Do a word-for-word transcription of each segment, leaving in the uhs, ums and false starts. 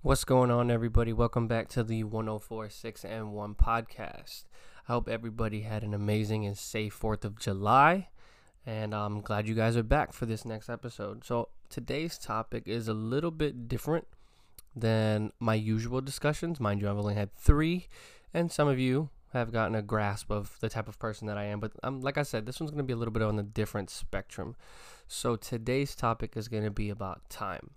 What's going on, everybody? Welcome back to the one oh four point six and one podcast. I hope everybody had an amazing and safe fourth of July, and I'm glad you guys are back for this next episode. So today's topic is a little bit different than my usual discussions. Mind you, I've only had three, and some of you have gotten a grasp of the type of person that I am. But um, like I said, this one's going to be a little bit on a different spectrum. So today's topic is going to be about time.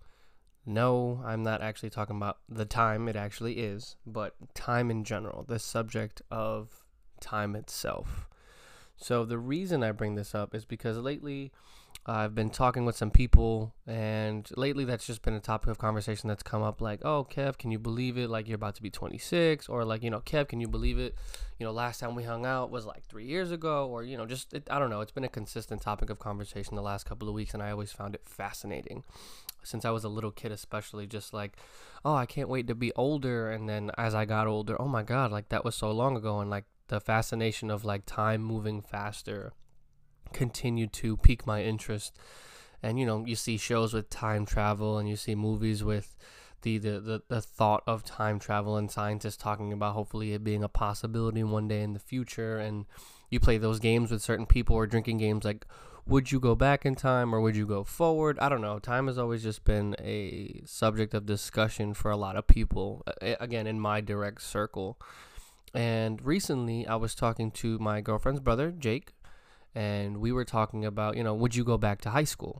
No, I'm not actually talking about the time, it actually is, but time in general, the subject of time itself. So the reason I bring this up is because lately uh, I've been talking with some people, and lately that's just been a topic of conversation that's come up, like, oh, Kev, can you believe it? Like, you're about to be twenty-six, or like, you know, Kev, can you believe it? You know, last time we hung out was like three years ago, or, you know, just, it, I don't know, it's been a consistent topic of conversation the last couple of weeks, and I always found it fascinating. Since I was a little kid, especially, just like, oh, I can't wait to be older. And then as I got older, oh my God, like that was so long ago. And like the fascination of like time moving faster continued to pique my interest. And, you know, you see shows with time travel, and you see movies with the, the, the, the thought of time travel, and scientists talking about hopefully it being a possibility one day in the future. And you play those games with certain people, or drinking games like, would you go back in time or would you go forward? I don't know. Time has always just been a subject of discussion for a lot of people, again, in my direct circle. And recently I was talking to my girlfriend's brother, Jake, and we were talking about, you know, would you go back to high school?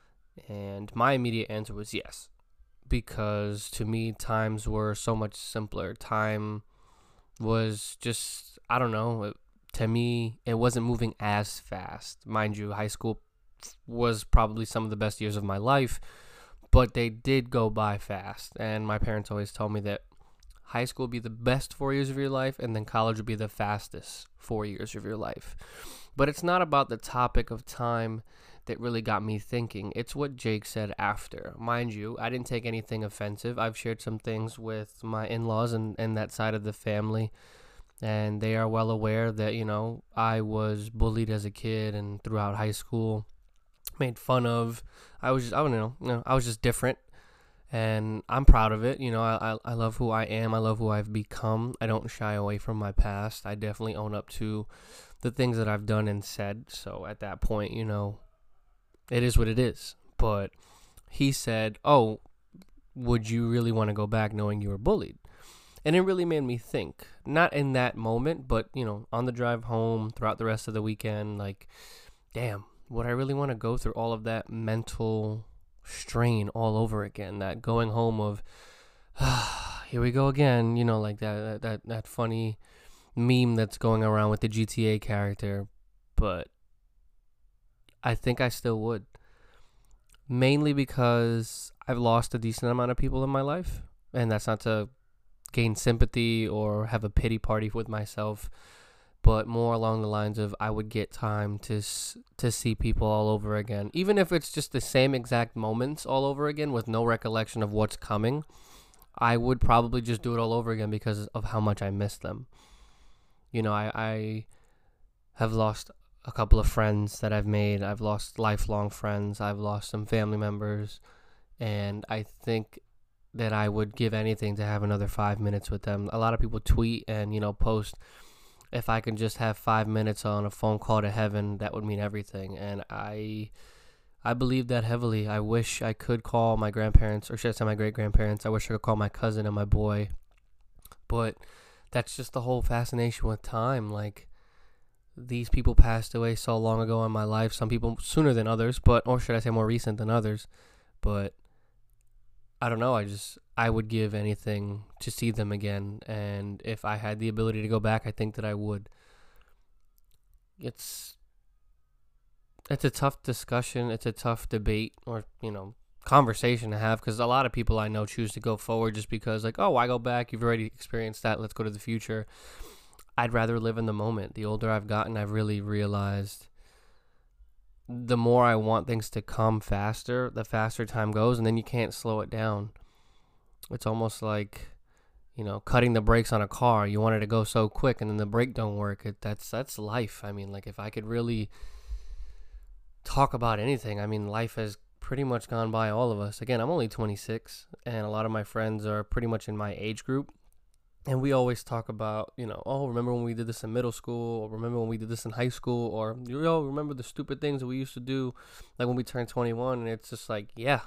And my immediate answer was yes, because to me, times were so much simpler. Time was just, I don't know, it, to me, it wasn't moving as fast. Mind you, high school was probably some of the best years of my life, but they did go by fast. And my parents always told me that high school would be the best four years of your life, and then college would be the fastest four years of your life. But it's not about the topic of time that really got me thinking. It's what Jake said after. Mind you, I didn't take anything offensive. I've shared some things with my in-laws and, and that side of the family, and they are well aware that, you know, I was bullied as a kid and throughout high school, made fun of. I was just, I don't know, you know, I was just different, and I'm proud of it. You know, I, I, I love who I am. I love who I've become. I don't shy away from my past. I definitely own up to the things that I've done and said. So at that point, you know, it is what it is. But he said, oh, would you really want to go back knowing you were bullied? And it really made me think, not in that moment, but, you know, on the drive home, throughout the rest of the weekend, like, damn, would I really want to go through all of that mental strain all over again? That going home of, ah, here we go again, you know, like that, that, that funny meme that's going around with the G T A character. But I think I still would. Mainly because I've lost a decent amount of people in my life. And that's not to gain sympathy or have a pity party with myself, but more along the lines of I would get time to to see people all over again, even if it's just the same exact moments all over again with no recollection of what's coming. I would probably just do it all over again because of how much I miss them. You know, I, I have lost a couple of friends that I've made. I've lost lifelong friends. I've lost some family members, and I think that I would give anything to have another five minutes with them. A lot of people tweet and, you know, post, if I can just have five minutes on a phone call to heaven, that would mean everything. And I I believe that heavily. I wish I could call my grandparents, or should I say my great-grandparents. I wish I could call my cousin and my boy. But that's just the whole fascination with time. Like, these people passed away so long ago in my life. Some people sooner than others, but, or should I say more recent than others. But I don't know, I just, I would give anything to see them again, and if I had the ability to go back, I think that I would. It's, it's a tough discussion, it's a tough debate, or, you know, conversation to have, because a lot of people I know choose to go forward just because, like, oh, why go back, you've already experienced that, let's go to the future. I'd rather live in the moment. The older I've gotten, I've really realized the more I want things to come faster, the faster time goes, and then you can't slow it down. It's almost like, you know, cutting the brakes on a car. You want it to go so quick, and then the brake don't work. It, that's that's life. I mean, like, if I could really talk about anything, I mean, life has pretty much gone by all of us. Again, I'm only twenty-six, and a lot of my friends are pretty much in my age group. And we always talk about, you know, oh, remember when we did this in middle school, or remember when we did this in high school, or, yo, remember the stupid things that we used to do, like when we turned twenty-one, and it's just like, yeah,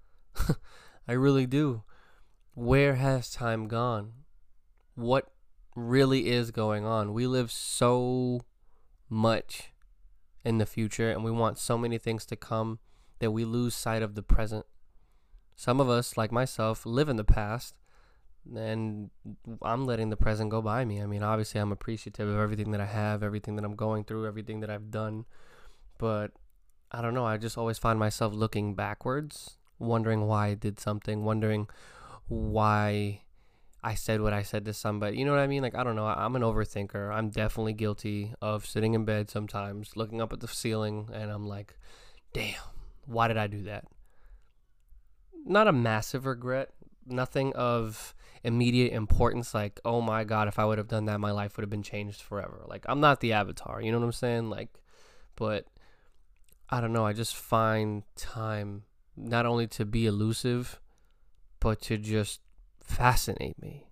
I really do. Where has time gone? What really is going on? We live so much in the future, and we want so many things to come that we lose sight of the present. Some of us, like myself, live in the past, and I'm letting the present go by me. I mean, obviously, I'm appreciative of everything that I have, everything that I'm going through, everything that I've done. But I don't know. I just always find myself looking backwards, wondering why I did something, wondering why I said what I said to somebody. You know what I mean? Like, I don't know. I'm an overthinker. I'm definitely guilty of sitting in bed sometimes, looking up at the ceiling, and I'm like, damn, why did I do that? Not a massive regret. Nothing of immediate importance, like, oh my God, if I would have done that, my life would have been changed forever. Like, I'm not the Avatar, you know what I'm saying? Like, but I don't know, I just find time not only to be elusive, but to just fascinate me.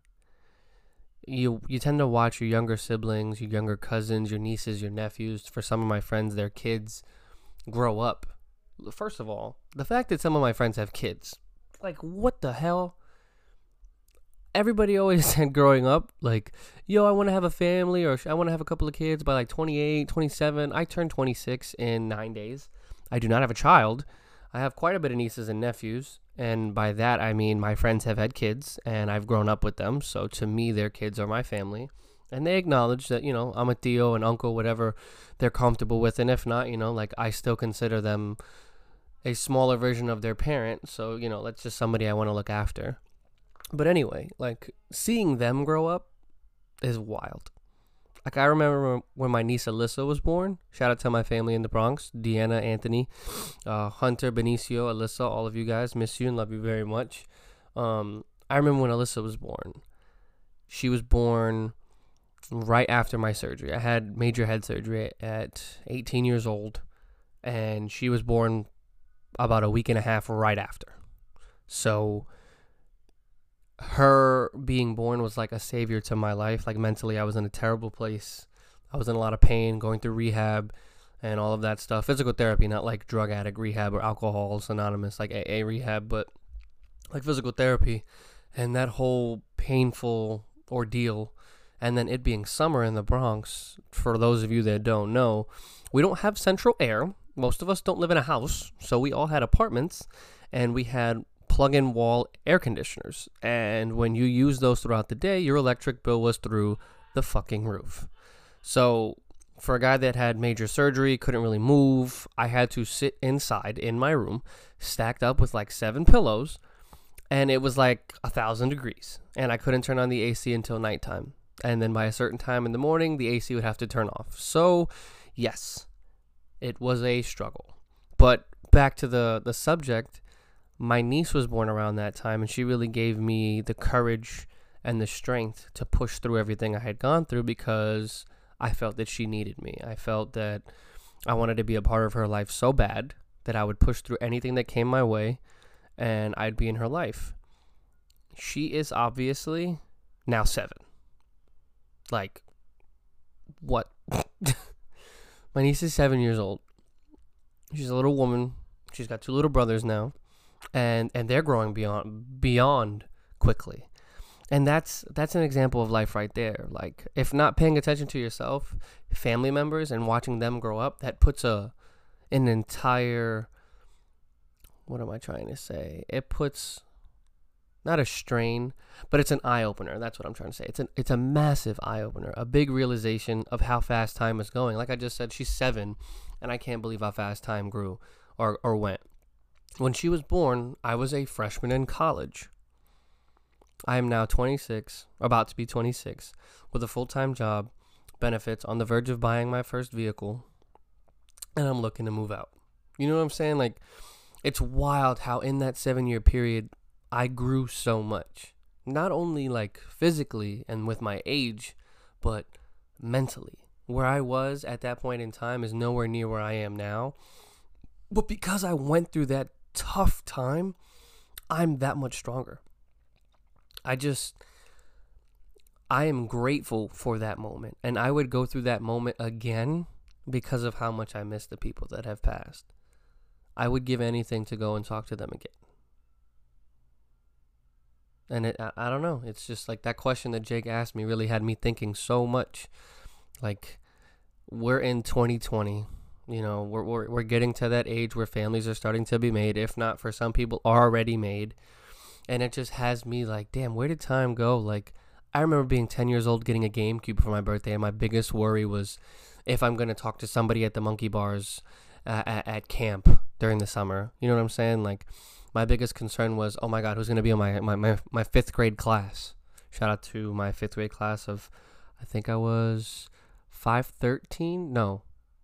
You you tend to watch your younger siblings, your younger cousins, your nieces, your nephews, for some of my friends, their kids grow up. First of all, the fact that some of my friends have kids, like, what the hell? Everybody always said growing up, like, yo, I want to have a family, or I want to have a couple of kids by like twenty-eight, twenty-seven. I turned twenty-six in nine days. I do not have a child. I have quite a bit of nieces and nephews, and by that I mean my friends have had kids, and I've grown up with them, so to me, their kids are my family, and they acknowledge that, you know, I'm a tío, an uncle, whatever they're comfortable with, and if not, you know, like, I still consider them a smaller version of their parent, so, you know, that's just somebody I want to look after. But anyway, like, seeing them grow up is wild. Like, I remember when my niece Alyssa was born. Shout out to my family in the Bronx. Deanna, Anthony, uh, Hunter, Benicio, Alyssa, all of you guys. Miss you and love you very much. Um, I remember when Alyssa was born. She was born right after my surgery. I had major head surgery at eighteen years old. And she was born about a week and a half right after. So her being born was like a savior to my life. Like, mentally, I was in a terrible place. I was in a lot of pain, going through rehab and all of that stuff. Physical therapy, not like drug addict rehab or Alcoholics Anonymous, like A A rehab, but like physical therapy. And that whole painful ordeal, and then it being summer in the Bronx, for those of you that don't know, we don't have central air. Most of us don't live in a house, so we all had apartments, and we had plug-in wall air conditioners, and when you use those throughout the day, your electric bill was through the fucking roof. So for a guy that had major surgery, couldn't really move, I had to sit inside in my room, stacked up with like seven pillows, and it was like a thousand degrees, and I couldn't turn on the A C until nighttime, and then by a certain time in the morning, the A C would have to turn off. So yes, it was a struggle. But back to the the subject, my niece was born around that time, and she really gave me the courage and the strength to push through everything I had gone through, because I felt that she needed me. I felt that I wanted to be a part of her life so bad that I would push through anything that came my way, and I'd be in her life. She is obviously now seven. Like, what? My niece is seven years old. She's a little woman. She's got two little brothers now. And and they're growing beyond beyond quickly. And that's that's an example of life right there. Like, if not paying attention to yourself, family members, and watching them grow up, that puts a an entire, what am I trying to say? It puts not a strain, but it's an eye opener. That's what I'm trying to say. It's an it's a massive eye opener, a big realization of how fast time is going. Like I just said, she's seven, and I can't believe how fast time grew or or went. When she was born, I was a freshman in college. I am now twenty-six, about to be twenty-six, with a full-time job, benefits, on the verge of buying my first vehicle, and I'm looking to move out. You know what I'm saying? Like, it's wild how in that seven-year period, I grew so much. Not only, like, physically and with my age, but mentally. Where I was at that point in time is nowhere near where I am now. But because I went through that tough time, I'm that much stronger. I just, I am grateful for that moment. And I would go through that moment again because of how much I miss the people that have passed. I would give anything to go and talk to them again. And it, I, I don't know. It's just like that question that Jake asked me really had me thinking so much. Like, we're in twenty twenty. You know, we're, we're, we're getting to that age where families are starting to be made. If not, for some people, already made. And it just has me like, damn, where did time go? Like, I remember being ten years old, getting a GameCube for my birthday. And my biggest worry was if I'm going to talk to somebody at the monkey bars uh, at, at camp during the summer. You know what I'm saying? Like, my biggest concern was, oh my God, who's going to be in my, my, my, my fifth grade class? Shout out to my fifth grade class of, I think I was five thirteen? No.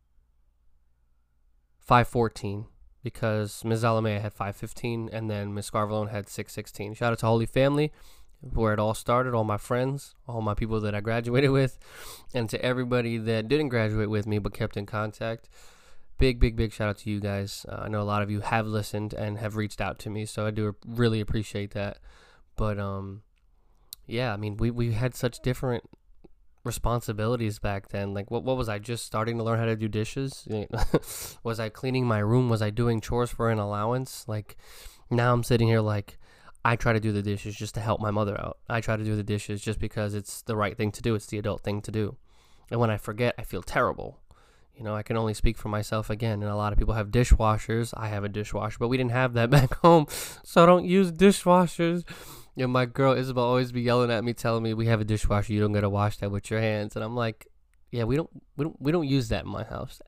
five fourteen. Because Miz Alamea had five fifteen and then Miz Scarvalone had six sixteen. Shout out to Holy Family, where it all started, all my friends, all my people that I graduated with, and to everybody that didn't graduate with me but kept in contact. Big, big, big shout out to you guys. Uh, I know a lot of you have listened and have reached out to me, so I do really appreciate that. But, um, yeah, I mean, we, we had such different responsibilities back then. Like, what what was I just starting to learn how to do dishes? Was I cleaning my room? Was I doing chores for an allowance? Like, now I'm sitting here like, I try to do the dishes just to help my mother out. I try to do the dishes just because it's the right thing to do. It's the adult thing to do. And when I forget, I feel terrible. You know, I can only speak for myself again, and a lot of people have dishwashers. I have a dishwasher, but we didn't have that back home, so I don't use dishwashers. You know, my girl Isabel always be yelling at me, telling me, we have a dishwasher, you don't gotta wash that with your hands. And I'm like, yeah, we don't we don't we don't use that in my house.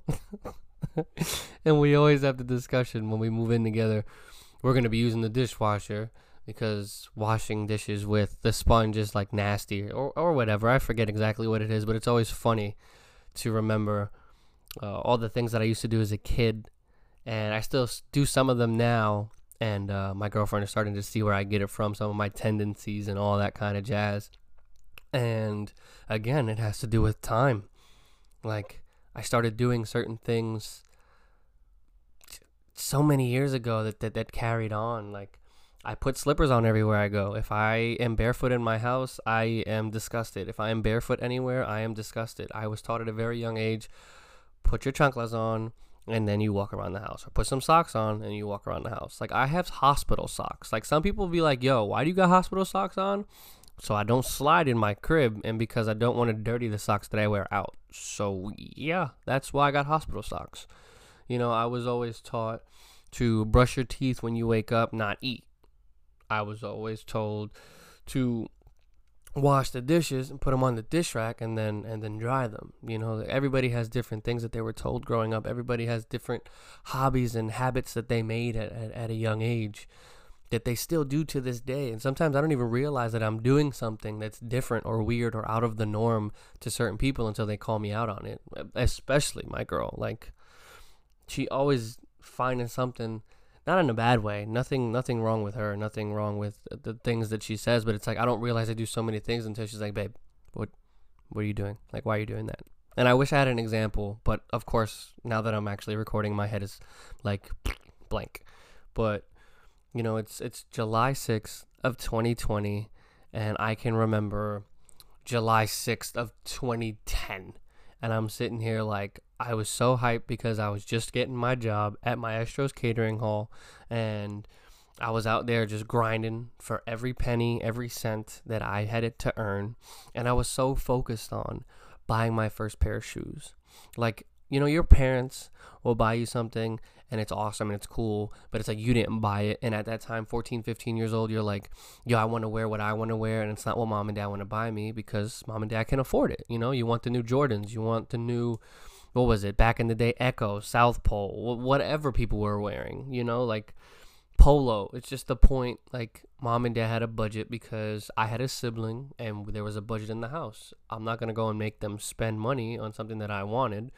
And we always have the discussion when we move in together, we're gonna be using the dishwasher because washing dishes with the sponge is like nasty or or whatever. I forget exactly what it is, but it's always funny to remember uh, all the things that I used to do as a kid, and I still do some of them now. And uh, my girlfriend is starting to see where I get it from, some of my tendencies and all that kind of jazz. And again, it has to do with time. Like, I started doing certain things so many years ago that, that, that carried on. Like, I put slippers on everywhere I go. If I am barefoot in my house, I am disgusted. If I am barefoot anywhere, I am disgusted. I was taught at a very young age, put your chanclas on, and then you walk around the house. Or put some socks on, and you walk around the house. Like, I have hospital socks. Like, some people will be like, yo, why do you got hospital socks on? So I don't slide in my crib, and because I don't want to dirty the socks that I wear out. So, yeah, that's why I got hospital socks. You know, I was always taught to brush your teeth when you wake up, not eat. I was always told to wash the dishes and put them on the dish rack and then and then dry them. You know, everybody has different things that they were told growing up. Everybody has different hobbies and habits that they made at, at, at a young age that they still do to this day. And sometimes I don't even realize that I'm doing something that's different or weird or out of the norm to certain people until they call me out on it, especially my girl. Like, she always finding something, not in a bad way, nothing nothing wrong with her, nothing wrong with the things that she says, but it's like I don't realize I do so many things until she's like, babe, what what are you doing? Like, why are you doing that? And I wish I had an example, but of course, now that I'm actually recording, my head is like blank. But, you know, it's it's July sixth of twenty twenty, and I can remember July sixth of twenty ten. And I'm sitting here like, I was so hyped because I was just getting my job at Maestro's Catering Hall, and I was out there just grinding for every penny, every cent that I had it to earn. And I was so focused on buying my first pair of shoes. Like, you know, your parents will buy you something and it's awesome and it's cool, but it's like you didn't buy it. And at that time, fourteen, fifteen years old, you're like, yo, I want to wear what I want to wear, and it's not what mom and dad want to buy me because mom and dad can afford it. You know, you want the new Jordans, you want the new, what was it, back in the day, Echo, South Pole, whatever people were wearing, you know, like Polo. It's just the point, like, mom and dad had a budget because I had a sibling and there was a budget in the house. I'm not going to go and make them spend money on something that I wanted,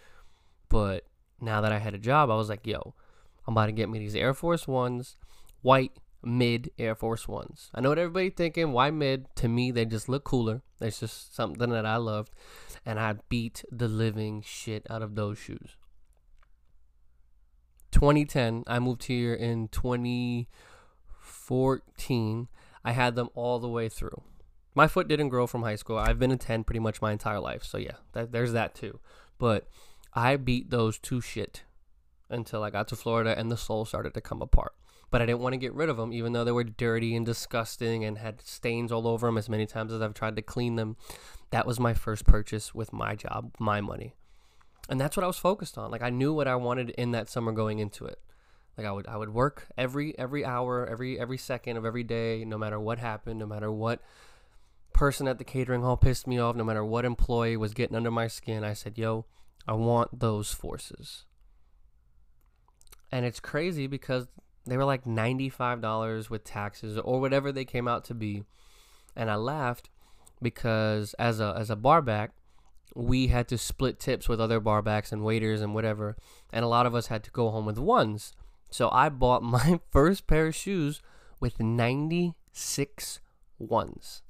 but now that I had a job, I was like, yo, I'm about to get me these Air Force Ones, white mid Air Force Ones. I know what everybody's thinking, why mid? To me, they just look cooler. It's just something that I loved, and I beat the living shit out of those shoes. twenty ten, I moved here in twenty fourteen. I had them all the way through. My foot didn't grow from high school. I've been a ten pretty much my entire life. So yeah, that, there's that too. But I beat those to shit until I got to Florida and the sole started to come apart. But I didn't want to get rid of them, even though they were dirty and disgusting and had stains all over them as many times as I've tried to clean them. That was my first purchase with my job, my money. And that's what I was focused on. Like, I knew what I wanted in that summer going into it. Like, I would I would work every every hour, every every second of every day, no matter what happened, no matter what person at the catering hall pissed me off, no matter what employee was getting under my skin. I said, yo, I want those forces. And it's crazy because they were like ninety-five dollars with taxes or whatever they came out to be. And I laughed because as a as a barback, we had to split tips with other barbacks and waiters and whatever. And a lot of us had to go home with ones. So I bought my first pair of shoes with ninety-six ones.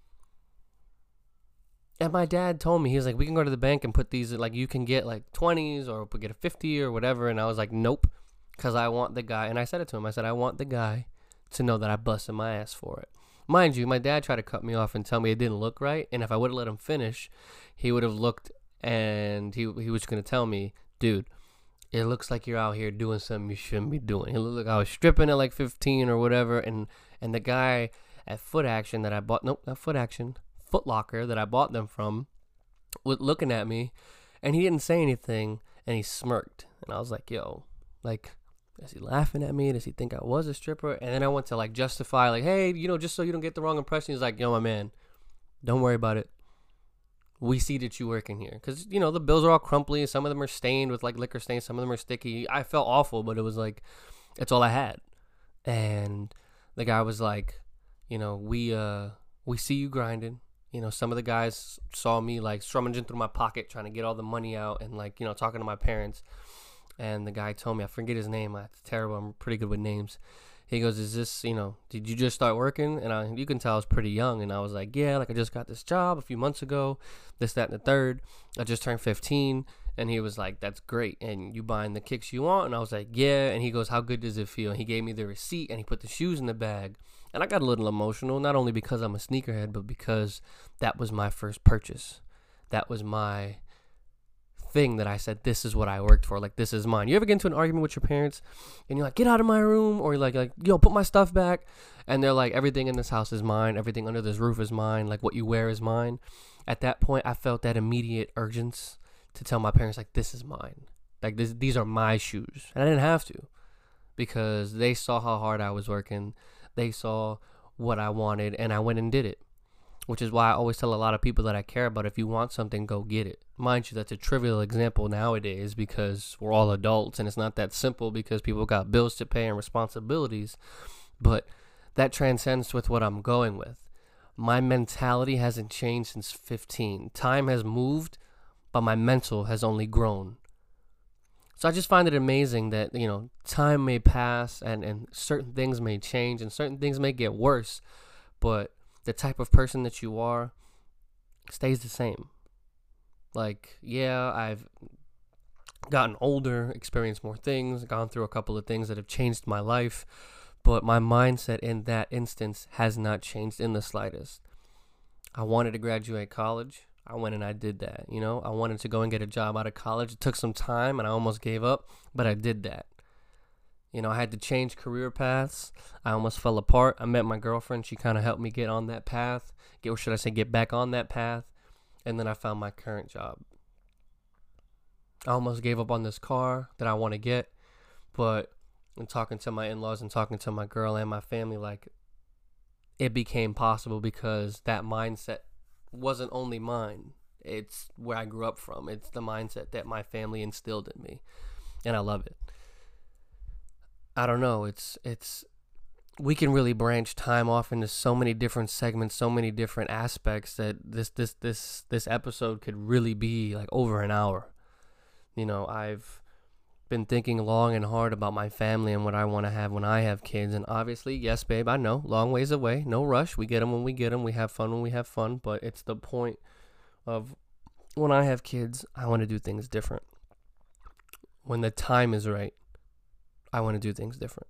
And my dad told me, he was like, we can go to the bank and put these, like, you can get like twenties or get a fifty or whatever. And I was like, nope, because I want the guy. And I said it to him. I said, I want the guy to know that I busted my ass for it. Mind you, my dad tried to cut me off and tell me it didn't look right. And if I would have let him finish, he would have looked and he he was going to tell me, dude, it looks like you're out here doing something you shouldn't be doing. It looked like I was stripping at like fifteen or whatever. And, and the guy at Foot Action that I bought, nope, not Foot Action, Foot Locker that I bought them from was looking at me, and he didn't say anything, and he smirked. And I was like, yo, like, is he laughing at me? Does he think I was a stripper? And then I went to like justify, like, hey, you know, just so you don't get the wrong impression. He's like, yo, my man, don't worry about it. We see that you working here. Because, you know, the bills are all crumply. Some of them are stained with like liquor stains. Some of them are sticky. I felt awful, but it was like, it's all I had. And the guy was like, you know, we, uh, we see you grinding. You know, some of the guys saw me like strumming through my pocket, trying to get all the money out and like, you know, talking to my parents. And the guy told me, I forget his name. It's terrible. I'm pretty good with names. He goes, is this, you know, did you just start working? And I, you can tell I was pretty young. And I was like, yeah, like I just got this job a few months ago, this, that, and the third. I just turned fifteen. And he was like, that's great. And you buying the kicks you want? And I was like, yeah. And he goes, how good does it feel? And he gave me the receipt and he put the shoes in the bag. And I got a little emotional, not only because I'm a sneakerhead, but because that was my first purchase. That was my thing that I said, this is what I worked for. Like, this is mine. You ever get into an argument with your parents and you're like, get out of my room? Or you're like, like, yo, put my stuff back. And they're like, everything in this house is mine. Everything under this roof is mine. Like, what you wear is mine. At that point, I felt that immediate urgency to tell my parents, like, this is mine. Like, this, these are my shoes. And I didn't have to, because they saw how hard I was working. They saw what I wanted, and I went and did it. Which is why I always tell a lot of people that I care about, if you want something, go get it. Mind you, that's a trivial example nowadays because we're all adults, and it's not that simple because people got bills to pay and responsibilities. But that transcends with what I'm going with. My mentality hasn't changed since fifteen. Time has moved, but my mental has only grown. So I just find it amazing that, you know, time may pass and, and certain things may change and certain things may get worse, but the type of person that you are stays the same. Like, yeah, I've gotten older, experienced more things, gone through a couple of things that have changed my life, but my mindset in that instance has not changed in the slightest. I wanted to graduate college. I went and I did that, you know. I wanted to go and get a job out of college. It took some time and I almost gave up, but I did that. You know, I had to change career paths. I almost fell apart. I met my girlfriend. She kind of helped me get on that path. Get, or should I say, get back on that path. And then I found my current job. I almost gave up on this car that I want to get, but in talking to my in-laws and talking to my girl and my family, like, it became possible because that mindset wasn't only mine. It's where I grew up from. It's the mindset that my family instilled in me, and I love it. I don't know. It's it's we can really branch time off into so many different segments, so many different aspects that this this this this episode could really be like over an hour. You know, I've been thinking long and hard about my family and what I want to have when I have kids. And obviously, yes, babe, I know, long ways away, no rush. We get them when we get them. We have fun when we have fun. But it's the point of when I have kids, I want to do things different. When the time is right, I want to do things different.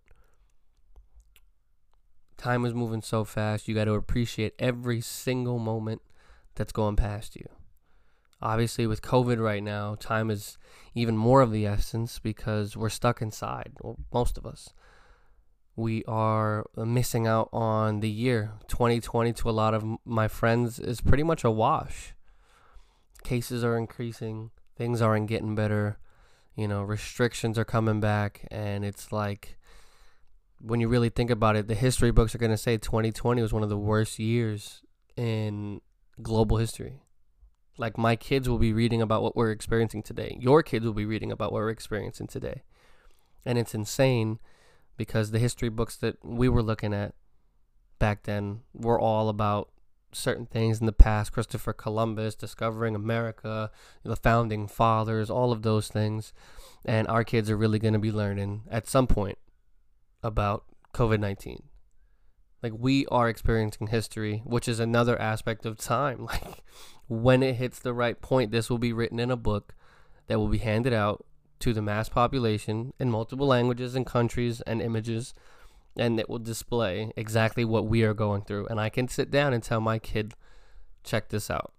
Time is moving so fast. You got to appreciate every single moment that's going past you. Obviously, with COVID right now, time is even more of the essence because we're stuck inside, well, most of us. We are missing out on the year. twenty twenty to a lot of my friends is pretty much a wash. Cases are increasing. Things aren't getting better. You know, restrictions are coming back. And it's like, when you really think about it, the history books are going to say twenty twenty was one of the worst years in global history. Like, my kids will be reading about what we're experiencing today. Your kids will be reading about what we're experiencing today. And it's insane because the history books that we were looking at back then were all about certain things in the past. Christopher Columbus discovering America, the founding fathers, all of those things. And our kids are really going to be learning at some point about covid nineteen. Like, we are experiencing history, which is another aspect of time. Like, when it hits the right point, this will be written in a book that will be handed out to the mass population in multiple languages and countries and images, and it will display exactly what we are going through. And I can sit down and tell my kid, check this out.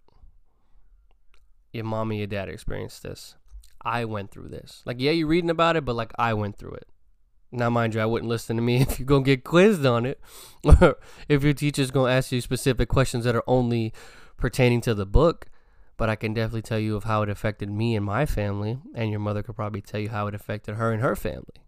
Your mom and your dad experienced this. I went through this. Like, yeah, you're reading about it, but like, I went through it. Now, mind you, I wouldn't listen to me if you're going to get quizzed on it, or if your teacher's going to ask you specific questions that are only pertaining to the book. But I can definitely tell you of how it affected me and my family, and your mother could probably tell you how it affected her and her family.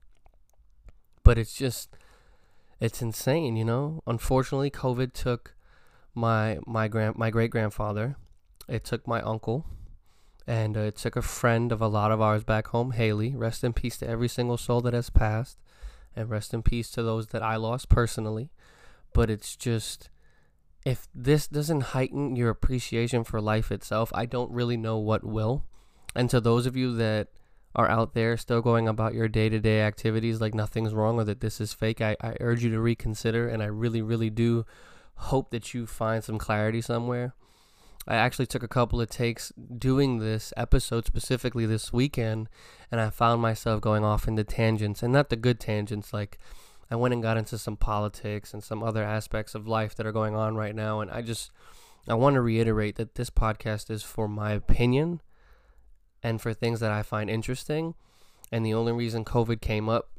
But it's just, it's insane, you know? Unfortunately, COVID took my my grand my great-grandfather. It took my uncle. And uh, it took a friend of a lot of ours back home, Haley. Rest in peace to every single soul that has passed. And rest in peace to those that I lost personally. But it's just, if this doesn't heighten your appreciation for life itself, I don't really know what will. And to those of you that are out there still going about your day-to-day activities like nothing's wrong or that this is fake, I, I urge you to reconsider. And I really, really do hope that you find some clarity somewhere. I actually took a couple of takes doing this episode specifically this weekend, and I found myself going off into tangents, and not the good tangents. Like, I went and got into some politics and some other aspects of life that are going on right now, and I just, I want to reiterate that this podcast is for my opinion and for things that I find interesting, and the only reason COVID came up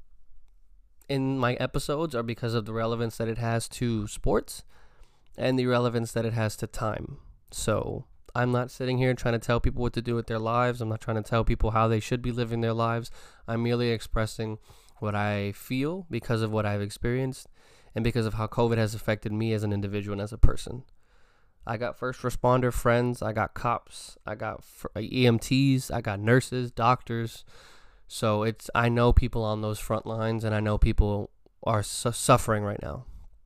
in my episodes are because of the relevance that it has to sports and the relevance that it has to time. So I'm not sitting here trying to tell people what to do with their lives. I'm not trying to tell people how they should be living their lives. I'm merely expressing what I feel because of what I've experienced and because of how COVID has affected me as an individual and as a person. I got first responder friends. I got cops. I got E M Ts. I got nurses, doctors. So it's, I know people on those front lines, and I know people are su- suffering right now.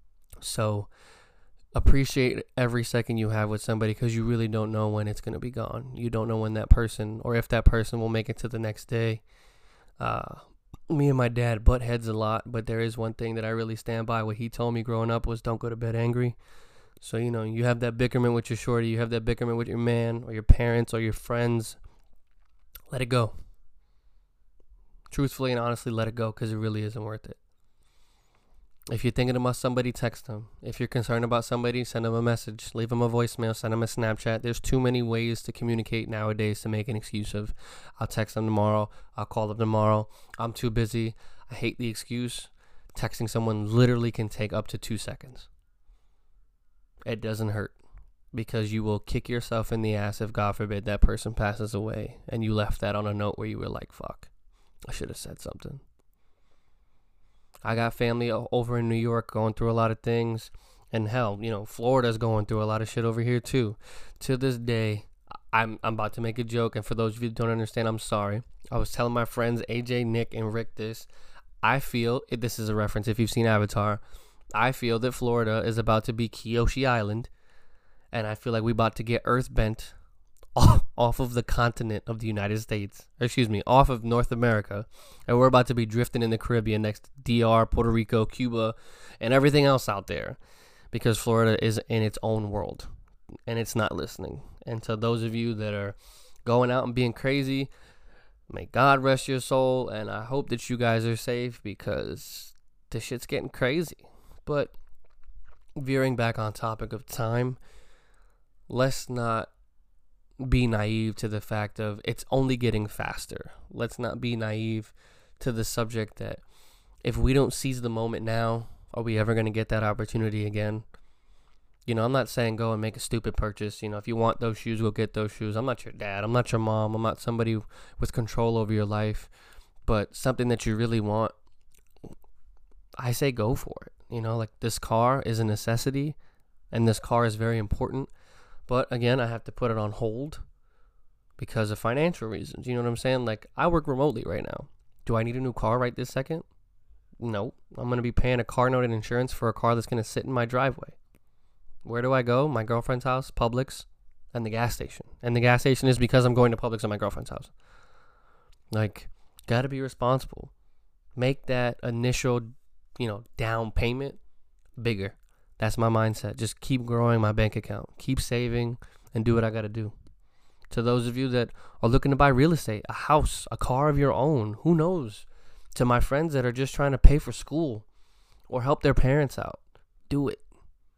So appreciate every second you have with somebody, because you really don't know when it's going to be gone. You don't know when that person, or if that person will make it to the next day. Uh, me and my dad butt heads a lot, but there is one thing that I really stand by. What he told me growing up was, don't go to bed angry. So, you know, you have that bickerment with your shorty, you have that bickerment with your man or your parents or your friends. Let it go. Truthfully and honestly, let it go, because it really isn't worth it. If you're thinking about somebody, text them. If you're concerned about somebody, send them a message. Leave them a voicemail. Send them a Snapchat. There's too many ways to communicate nowadays to make an excuse of, I'll text them tomorrow. I'll call them tomorrow. I'm too busy. I hate the excuse. Texting someone literally can take up to two seconds. It doesn't hurt, because you will kick yourself in the ass if, God forbid, that person passes away and you left that on a note where you were like, fuck, I should have said something. I got family over in New York going through a lot of things. And hell, you know, Florida's going through a lot of shit over here too. To this day, I'm I'm about to make a joke. And for those of you that don't understand, I'm sorry. I was telling my friends A J, Nick, and Rick this. I feel, this is a reference if you've seen Avatar, I feel that Florida is about to be Kyoshi Island. And I feel like we're about to get earth bent off of the continent of the United States, or excuse me, off of North America, and we're about to be drifting in the Caribbean next to D R, Puerto Rico, Cuba, and everything else out there, because Florida is in its own world, and it's not listening. And to those of you that are going out and being crazy, May God rest your soul, and I hope that you guys are safe because this shit's getting crazy. But veering back on topic of time, let's not be naive to the fact of it's only getting faster. Let's not be naive to the subject that if we don't seize the moment now, are we ever going to get that opportunity again? You know, I'm not saying go and make a stupid purchase. You know, if you want those shoes, go get those shoes. I'm not your dad. I'm not your mom. I'm not somebody with control over your life. But something that you really want, I say go for it. You know, like this car is a necessity and this car is very important. But again, I have to put it on hold because of financial reasons. You know what I'm saying? Like I work remotely right now. Do I need a new car right this second? No. I'm going to be paying a car note and insurance for a car that's going to sit in my driveway. Where do I go? My girlfriend's house, Publix, and the gas station. And the gas station is because I'm going to Publix at my girlfriend's house. Like, gotta be responsible. Make that initial, you know, down payment bigger. That's my mindset. Just keep growing my bank account. Keep saving and do what I gotta do. To those of you that are looking to buy real estate, a house, a car of your own, who knows? To my friends that are just trying to pay for school or help their parents out, do it.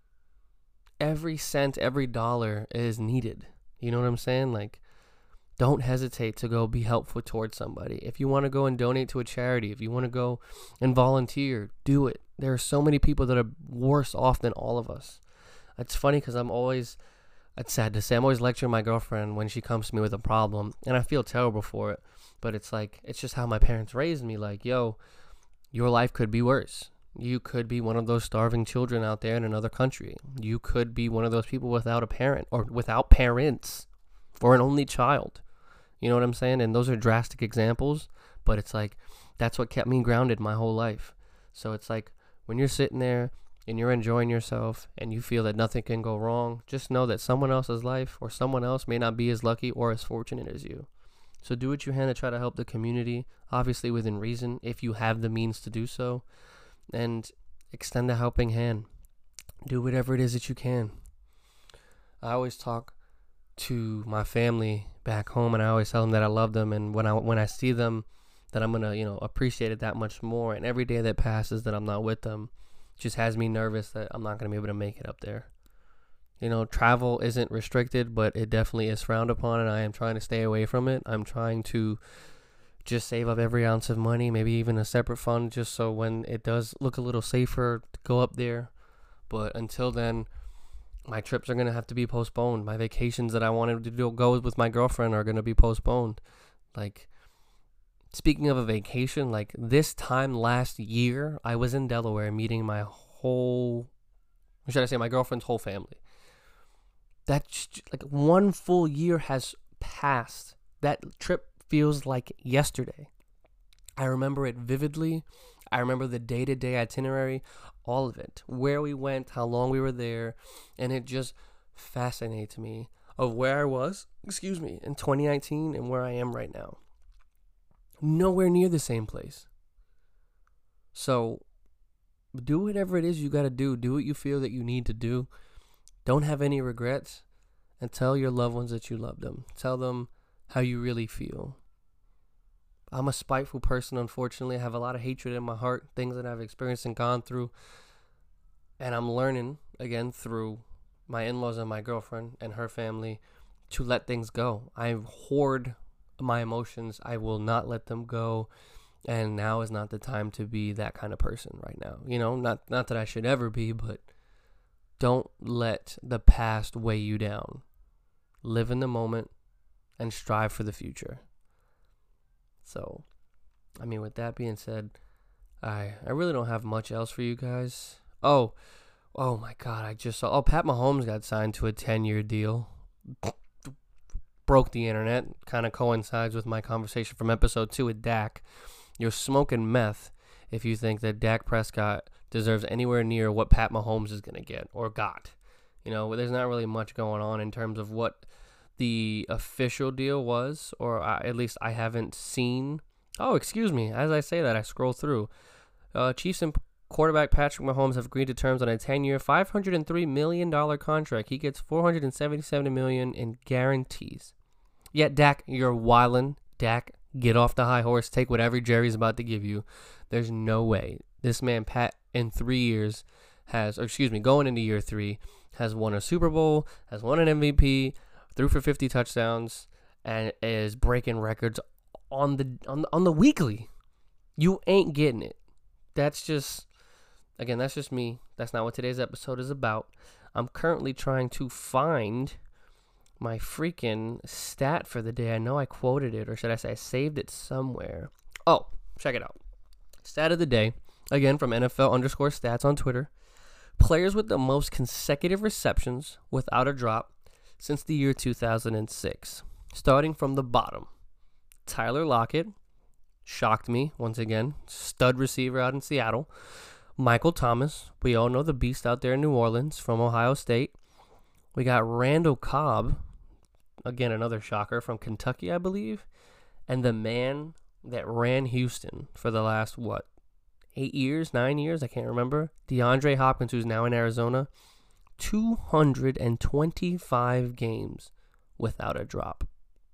Every cent, every dollar is needed. You know what I'm saying? Like, don't hesitate to go be helpful towards somebody. If you want to go and donate to a charity, if you want to go and volunteer, do it. There are so many people that are worse off than all of us. It's funny because I'm always, it's sad to say, I'm always lecturing my girlfriend when she comes to me with a problem, and I feel terrible for it. But it's like, it's just how my parents raised me. Like, yo, your life could be worse. You could be one of those starving children out there in another country. You could be one of those people without a parent or without parents or an only child. You know what I'm saying? And those are drastic examples, but it's like, that's what kept me grounded my whole life. So it's like, when you're sitting there and you're enjoying yourself and you feel that nothing can go wrong, just know that someone else's life or someone else may not be as lucky or as fortunate as you. So do what you can to try to help the community, obviously within reason, if you have the means to do so. And extend a helping hand. Do whatever it is that you can. I always talk to my family back home, and I always tell them that I love them, and when I when I see them, that I'm gonna you know appreciate it that much more. And every day that passes that I'm not with them, just has me nervous that I'm not gonna be able to make it up there. You know, travel isn't restricted, but it definitely is frowned upon, and I am trying to stay away from it. I'm trying to just save up every ounce of money, maybe even a separate fund, just so when it does look a little safer to go up there. But until then, my trips are going to have to be postponed. My vacations that I wanted to do, go with my girlfriend are going to be postponed. Like, speaking of a vacation, like this time last year, I was in Delaware meeting my whole, or should I say my girlfriend's whole family. That's like one full year has passed. That trip feels like yesterday. I remember it vividly. I remember the day-to-day itinerary, all of it, where we went, how long we were there, and it just fascinates me of where I was, excuse me, in twenty nineteen and where I am right now. Nowhere near the same place. So do whatever it is you got to do. Do what you feel that you need to do. Don't have any regrets, and tell your loved ones that you love them. Tell them how you really feel. I'm a spiteful person, unfortunately. I have a lot of hatred in my heart, things that I've experienced and gone through. And I'm learning, again, through my in-laws and my girlfriend and her family, to let things go. I hoard my emotions. I will not let them go. And now is not the time to be that kind of person right now. You know, not, not that I should ever be, but don't let the past weigh you down. Live in the moment and strive for the future. So, I mean, with that being said, I I really don't have much else for you guys. Oh, oh my God, I just saw, oh, Pat Mahomes got signed to a ten-year deal. Broke the internet. Kind of coincides with my conversation from episode two with Dak. You're smoking meth if you think that Dak Prescott deserves anywhere near what Pat Mahomes is going to get or got. You know, there's not really much going on in terms of what the official deal was, or I, at least I haven't seen. Oh, excuse me. As I say that, I scroll through. Uh, Chiefs and quarterback Patrick Mahomes have agreed to terms on a ten-year, five hundred three million dollars contract. He gets four hundred seventy-seven million dollars in guarantees. Yet, Dak, you're wildin'. Dak, Get off the high horse. Take whatever Jerry's about to give you. There's no way. This man, Pat, in three years has, or excuse me, going into year three, has won a Super Bowl, has won an M V P, threw for fifty touchdowns, and is breaking records on the on the, on the weekly. You ain't getting it. That's just, again, that's just me. That's not what today's episode is about. I'm currently trying to find my freaking stat for the day. I know I quoted it, or should I say I saved it somewhere. Oh, check it out. Stat of the day, again, from N F L underscore stats on Twitter. Players with the most consecutive receptions without a drop since the year two thousand six. Starting from the bottom, Tyler Lockett, shocked me once again, stud receiver out in Seattle. Michael Thomas, we all know the beast out there in New Orleans from Ohio State. We got Randall Cobb, again, another shocker from Kentucky, I believe. And the man that ran Houston for the last, what, eight years, nine years? I can't remember. DeAndre Hopkins, who's now in Arizona. two hundred twenty-five games without a drop.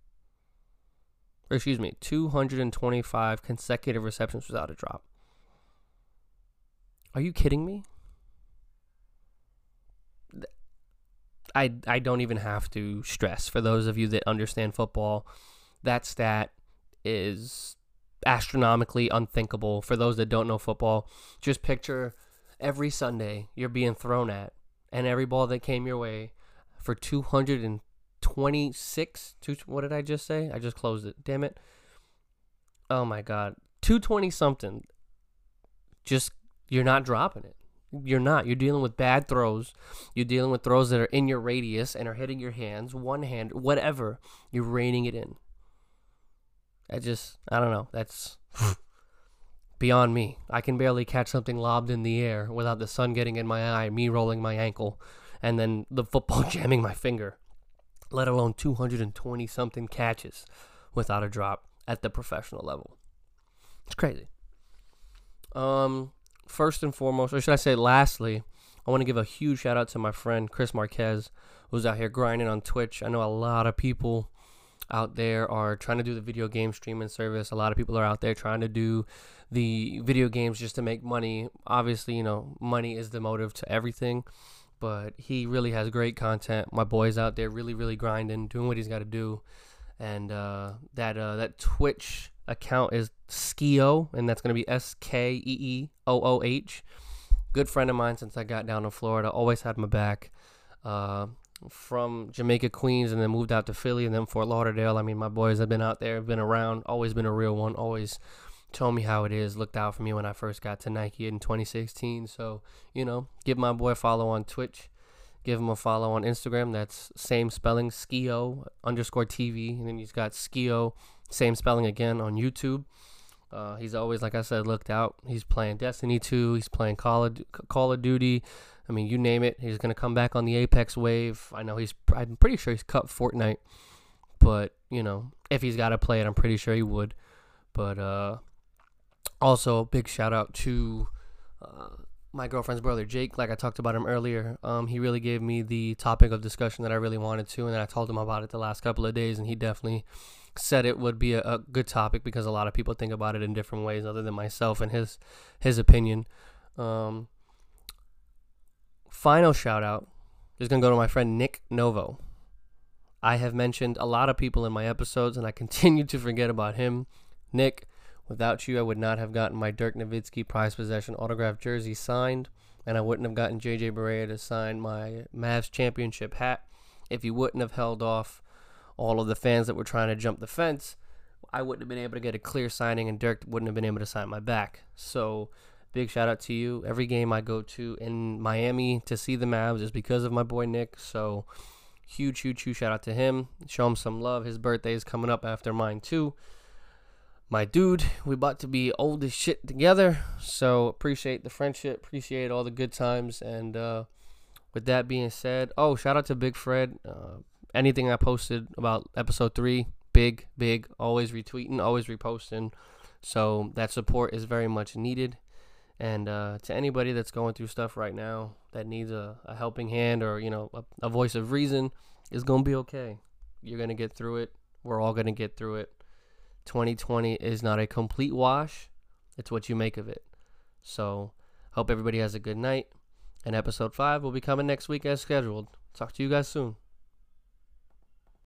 Or excuse me, two hundred twenty-five consecutive receptions without a drop. Are you kidding me? I, I don't even have to stress. For those of you that understand football, that stat is astronomically unthinkable. For those that don't know football, just picture every Sunday you're being thrown at, and every ball that came your way for two hundred twenty-six, two, what did I just say? I just closed it. Damn it. Oh my God. two twenty something. Just, you're not dropping it. You're not. You're dealing with bad throws. You're dealing with throws that are in your radius and are hitting your hands, one hand, whatever. You're reining it in. I just, I don't know. That's beyond me. I can barely catch something lobbed in the air without the sun getting in my eye, me rolling my ankle, and then the football jamming my finger, let alone two hundred twenty something catches without a drop at the professional level. It's crazy. Um... First and foremost, or should I say lastly, I want to give a huge shout out to my friend Chris Marquez, who's out here grinding on Twitch. I know a lot of people out there are trying to do the video game streaming service. A lot of people are out there trying to do the video games just to make money. Obviously, you know, money is the motive to everything, but he really has great content. My boy's out there really, really grinding, doing what he's got to do. And uh, that uh, that Twitch account is Skio, and that's going to be S K E E O O H. Good friend of mine since I got down in Florida. Always had my back. Uh, from Jamaica, Queens, and then moved out to Philly, and then Fort Lauderdale. I mean, my boys have been out there, been around, always been a real one, always told me how it is, looked out for me when I first got to Nike in twenty sixteen. So, you know, give my boy a follow on Twitch. Give him a follow on Instagram. That's same spelling, Skio underscore T V. And then he's got Skio, same spelling again, on YouTube. Uh, he's always, like I said, looked out. He's playing Destiny two. He's playing Call of, Call of Duty. I mean, you name it. He's going to come back on the Apex wave. I know he's, I'm pretty sure he's cut Fortnite. But, you know, if he's got to play it, I'm pretty sure he would. But uh, also, big shout out to Uh, my girlfriend's brother, Jake. Like I talked about him earlier, um, he really gave me the topic of discussion that I really wanted to, and then I told him about it the last couple of days, and he definitely said it would be a, a good topic because a lot of people think about it in different ways other than myself and his his opinion. Um, final shout out is going to go to my friend Nick Novo. I have mentioned a lot of people in my episodes, and I continue to forget about him. Nick, without you, I would not have gotten my Dirk Nowitzki prize possession autographed jersey signed, and I wouldn't have gotten J J Barea to sign my Mavs championship hat. If you wouldn't have held off all of the fans that were trying to jump the fence, I wouldn't have been able to get a clear signing, and Dirk wouldn't have been able to sign my back. So, big shout out to you. Every game I go to in Miami to see the Mavs is because of my boy Nick. So, huge, huge, huge shout out to him. Show him some love. His birthday is coming up after mine, too. My dude, we about to be old as shit together, so appreciate the friendship, appreciate all the good times, and uh, with that being said, oh, shout out to Big Fred. Uh, anything I posted about episode three, big, big, always retweeting, always reposting, so that support is very much needed, and uh, to anybody that's going through stuff right now that needs a, a helping hand or, you know, a, a voice of reason, it's going to be okay. You're going to get through it. We're all going to get through it. twenty twenty is not a complete wash. It's what you make of it. So, hope everybody has a good night. And episode five will be coming next week as scheduled. Talk to you guys soon.